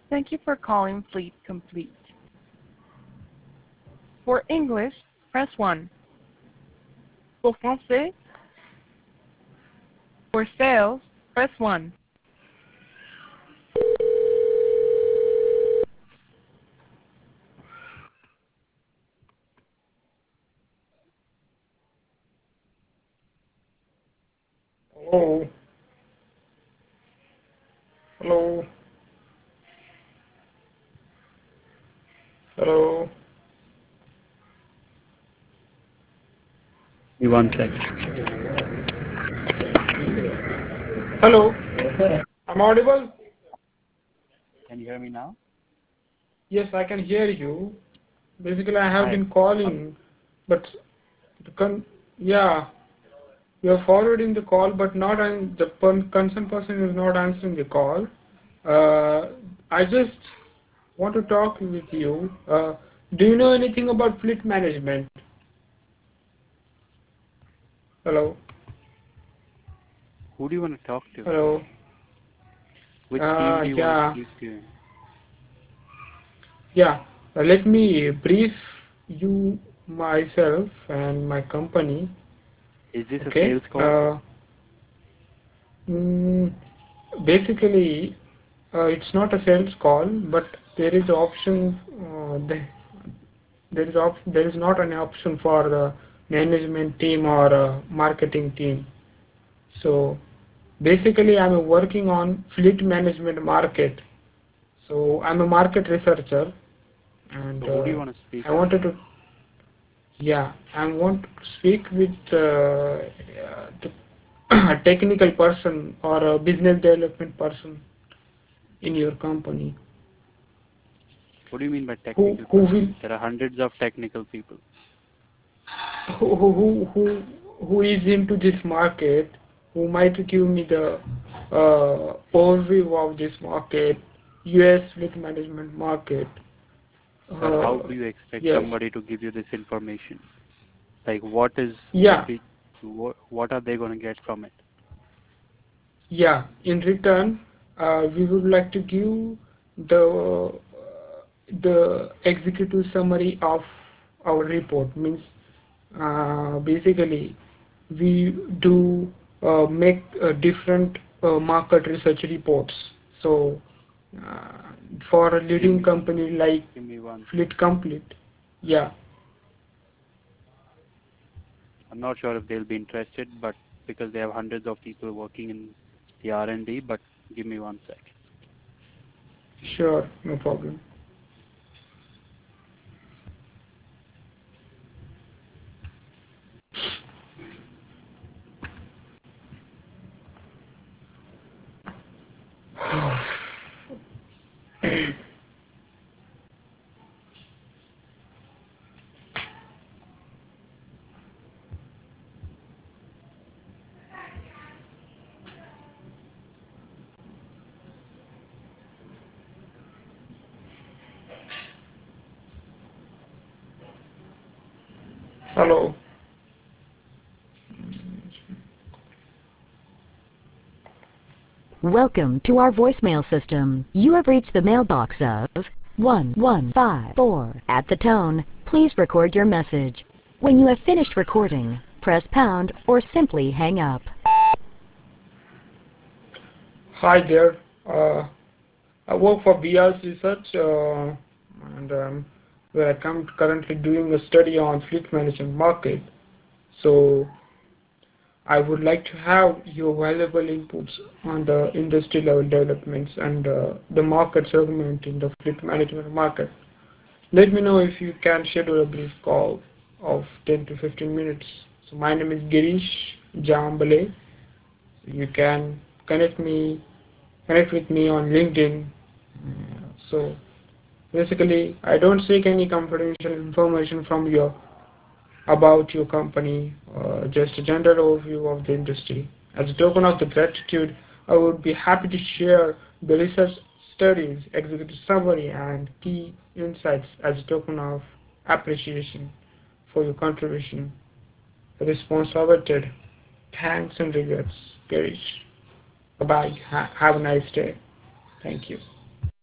Thank you for calling Fleet Complete. For English, press 1. Pour français, for sales, press 1. Hello. Hello. Hello. One sec. Hello. I'm audible? Can you hear me now? Yes, I can hear you. Basically, I have Hi. been calling, but yeah, you're forwarding the call, but not the concerned person is not answering the call. I just want to talk with you. Do you know anything about fleet management? Hello. Who do you want to talk to? Hello. Which team do you want to Yeah. speak to? Yeah, let me brief you myself and my company. Is this a Okay. sales call? Mm, Basically, it's not a sales call, but there is option. There is not an option for the management team or marketing team. So basically, I'm working on fleet management market. So I'm a market researcher, and So who do you want to speak I to? wanted to. Yeah, I want to speak with a technical person or a business development person in your company What do you mean by who technical who person? will There are hundreds of technical people. who is into this market, who might give me the overview of this market, US fleet management market. Sir, how Uh, do you expect yes, somebody to give you this information? Like, what is yeah, the, what are they going to get from it? yeah. In return, we would like to give the executive summary of our report. Means basically we do make different market research reports. So uh, for a Give leading me, company like give me one sec. Fleet Complete, yeah, I'm not sure if they'll be interested, but because they have hundreds of people working in the R&D, but give me one sec. sure, no problem. Hello. Welcome to our voicemail system. You have reached the mailbox of 1154. At the tone, please record your message. When you have finished recording, press pound or simply hang up. Hi there. I work for BR's Research, and where I'm currently doing a study on fleet management market. So I would like to have your valuable inputs on the industry level developments and the market segment in the fleet management market. Let me know if you can schedule a brief call of 10 to 15 minutes. So my name is Girish Jambale. You can connect with me on LinkedIn. So basically, I don't seek any confidential information from you about your company, just a general overview of the industry. As a token of the gratitude, I would be happy to share the research studies, executive summary, and key insights as a token of appreciation for your contribution. Response awaited. Thanks and regrets, Girish. Bye-bye. Have a nice day. Thank you.